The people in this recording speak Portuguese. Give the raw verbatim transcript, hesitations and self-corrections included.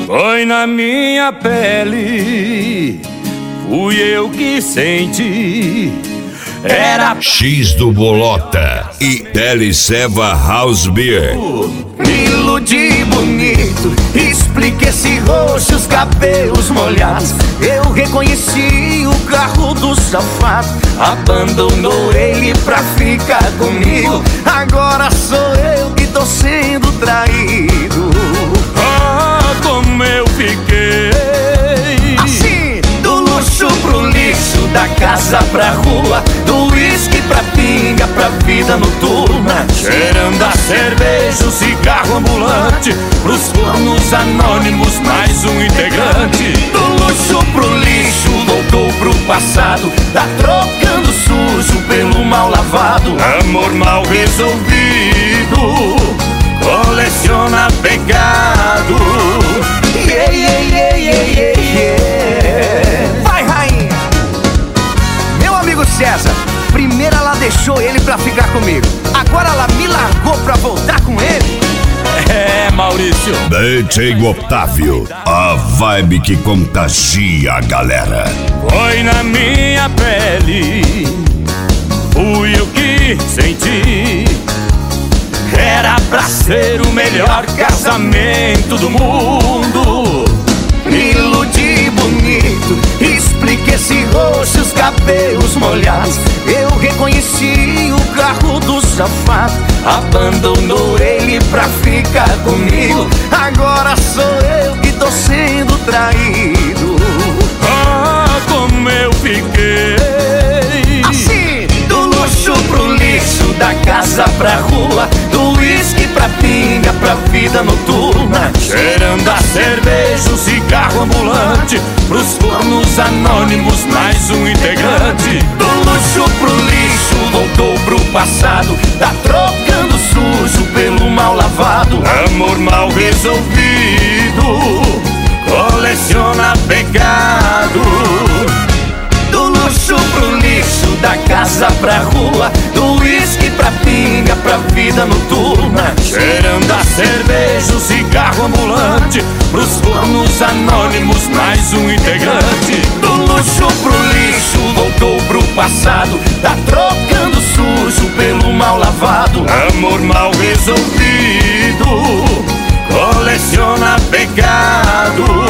Foi na minha pele, fui eu que senti. Era X do Bolota e Teleceva House Beer. Me iludi bonito, explique esse rosto, os cabelos molhados. Eu reconheci o carro do safado, abandonou ele pra ficar comigo. Agora sou eu que tô sendo traído. Ah, como eu fiquei assim, do luxo pro lixo, da casa pra rua, do uísque pra pinga, pra vida noturna, cheirando a cerveja, o cigarro ambulante, pros fornos anônimos, mais um integrante. Do luxo pro lixo, voltou pro passado, tá trocando sujo pelo mal lavado. Amor mal resolvido, coleciona pecado. Yeah, yeah, yeah, yeah, yeah, yeah. Vai, rainha! Meu amigo César, primeiro ela deixou ele pra ficar comigo, agora ela me largou pra voltar com ele. É, Maurício. D J Otávio, a vibe que contagia a galera. Foi na minha pele, fui eu que senti. Era pra ser o melhor casamento do mundo. Me iludi bonito, explique esse rosto, os cabelos molhados. Eu reconheci o carro do safado, abandonou ele pra ficar comigo. Agora sou eu que tô sendo traído. Ah, como eu fiquei assim, do luxo pro lixo, da casa pra rua, do uísque pra pinga, pra vida noturna, cheirando a cerveja, o cigarro ambulante, pros fornos anônimos, mais um integrante. Do luxo pro lixo, voltou pro passado, tá trocando sujo pelo mal lavado. Amor mal resolvido, coleciona pecado. Do luxo pro lixo, da casa pra rua, do uísque pra pinga, pra vida noturna, cheirando a cerveja, o cigarro ambulante, pros fornos anônimos, mais um integrante. Do luxo pro lixo, voltou pro passado, tá trocando sujo pelo mal lavado. Amor mal resolvido, coleciona pecado.